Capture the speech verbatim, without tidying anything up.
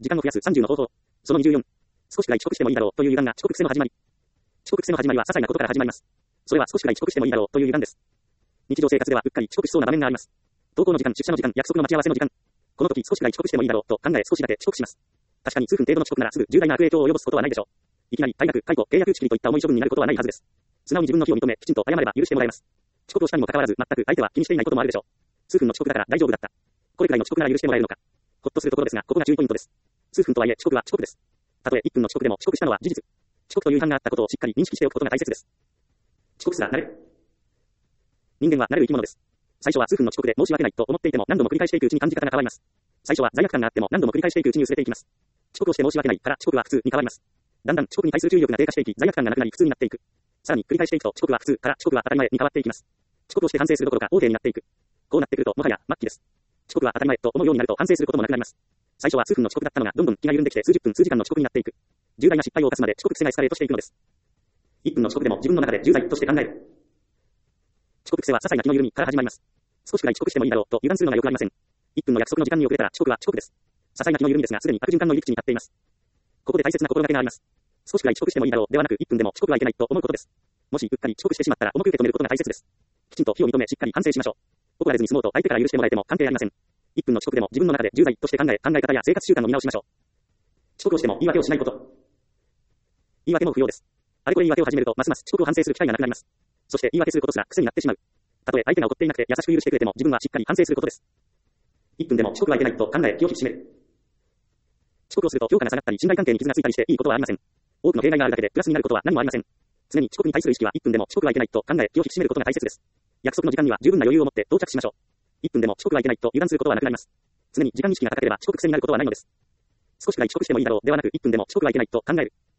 時間を増やすさんじゅうの方法。そのにじゅうよん。少しくらい遅刻してもいいだろうという油断が遅刻癖の始まり。遅刻癖の始まりは些細なことから始まります。それは少しくらい遅刻してもいいだろうという油断です。日常生活ではうっかり遅刻しそうな場面があります。登校の時間、出社の時間、約束の待ち合わせの時間。この時少しくらい遅刻してもいいだろうと考え少しだけ遅刻します。確かに数分程度の遅刻ならすぐ重大な悪影響を及ぼすことはないでしょう。いきなり退学、解雇、契約打ち切りといった重い処分になることはないはずです。素直に自分の非を認め、きちんと謝れば許してもらえます。遅刻をしたにもかかわらず、全く相手は気にしていないこともあるでしょう。数分の遅刻だから大丈夫だった。これくらいの遅刻なら許してもらえるのか。ほっとするところですが、ここが注意ポイントです。数分とはいえ遅刻は遅刻です。たとえいっぷんの遅刻でも遅刻したのは事実。遅刻という違反があったことをしっかり認識しておくことが大切です。遅刻すら慣れる。人間は慣れる生き物です。最初は数分の遅刻で申し訳ないと思っていても何度も繰り返していくうちに感じ方が変わります。最初は罪悪感があっても何度も繰り返していくうちに薄れていきます。遅刻をして申し訳ないから遅刻は普通に変わります。だんだん遅刻に対する注意力が低下していき、罪悪感がなくなり普通になっていく。さらに繰り返していくと遅刻は普通から遅刻は当たり前に変わっていきます。遅刻をして反省するどころか OK になっていく。こうなってくるともはや末期です。遅刻は当たり前と思うようになると反省することもなくなります。最初は数分の遅刻だったのがどんどん気が緩んできて数十分数時間の遅刻になっていく。重大な失敗を犯すまで遅刻癖がエスカレートしていくのです。いっぷんの遅刻でも自分の中で重罪として考える。遅刻癖は些細な気の緩みから始まります。少しくらい遅刻してもいいだろうと油断するのがよくありません。いっぷんの約束の時間に遅れたら遅刻は遅刻です。些細な気の緩みですがすでに悪循環の入り口に立っています。ここで大切な心がけがあります。少しくらい遅刻してもいいだろうではなくいっぷんでも遅刻はいけないと思うことです。もしうっかり遅刻してしまったら重く受け止めることが大切です。きちんと非を認めしっかり反省しましょう。怒られずに済もうと相手から許してもらえても関係ありません。いっぷんの遅刻でも自分の中で重罪として考え、考え方や生活習慣を見直しましょう。遅刻をしても言い訳をしないこと。言い訳も不要です。あれこれ言い訳を始めるとますます遅刻を反省する機会がなくなります。そして言い訳することすら癖になってしまう。たとえ相手が怒っていなくて優しく許してくれても自分はしっかり反省することです。いっぷんでも遅刻はいけないと考え気を引き締める。遅刻をすると評価が下がったり信頼関係に傷がついたりしていいことはありません。多くの弊害があるだけでプラスになることは何もありません。常に遅刻に対する意識はいっぷんでも遅刻はいけないと考え気を引き締めることが大切です。約束の時間には十分な余裕を持って到着しましょう。いっぷんでも遅刻はいけないと油断することはなくなります。常に時間意識が高ければ遅刻癖になることはないのです。少しくらい遅刻してもいいだろうではなくいっぷんでも遅刻はいけないと考える。